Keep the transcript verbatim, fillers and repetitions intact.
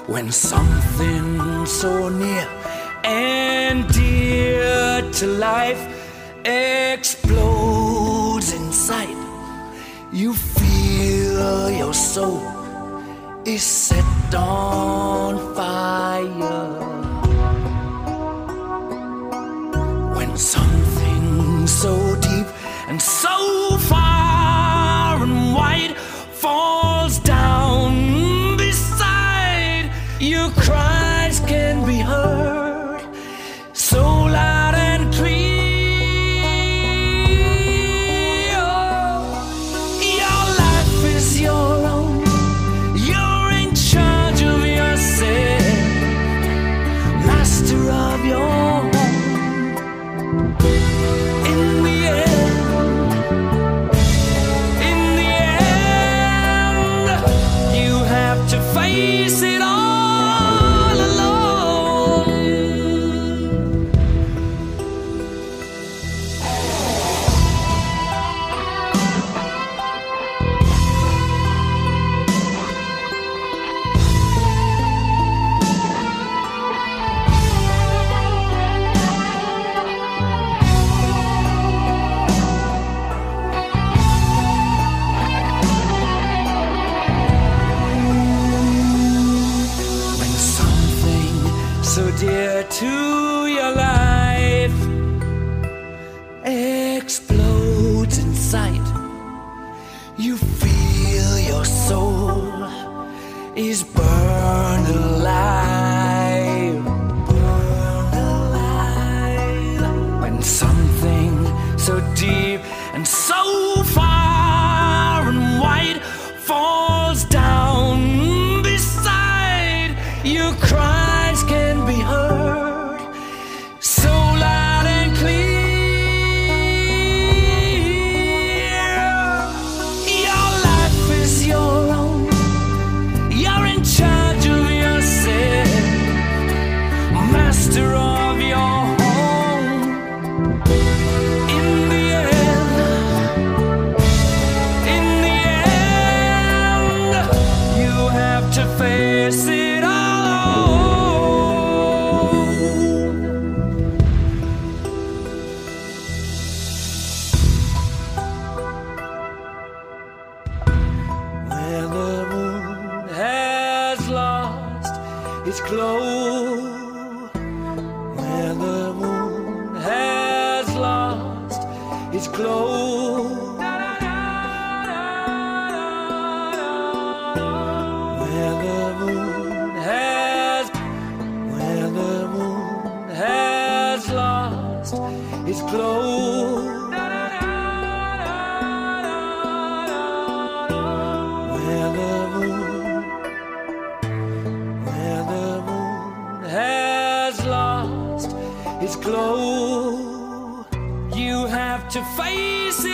When something so near and dear to life explodes in sight, you feel your soul is set on fire. When something so deep and so far and wide falls down beside, your cries can be heard so loud and clear. Your life is your own, you're in charge of yourself, master of your home. In the end, in the end, you have to face it all alone. When something so dear to your life explodes in sight, you feel your soul is burned alive, burned alive. When something so deep and so far and wide falls down beside, your cries can be heard so loud and clear. Your life is your own, you're in charge of yourself, master of your home. In the end, in the end, you have to face it all. When the moon has lost its glow, when the moon has lost its glow, when the moon has, when the moon has lost its glow, when the moon, when the moon has lost its glow, you have to face it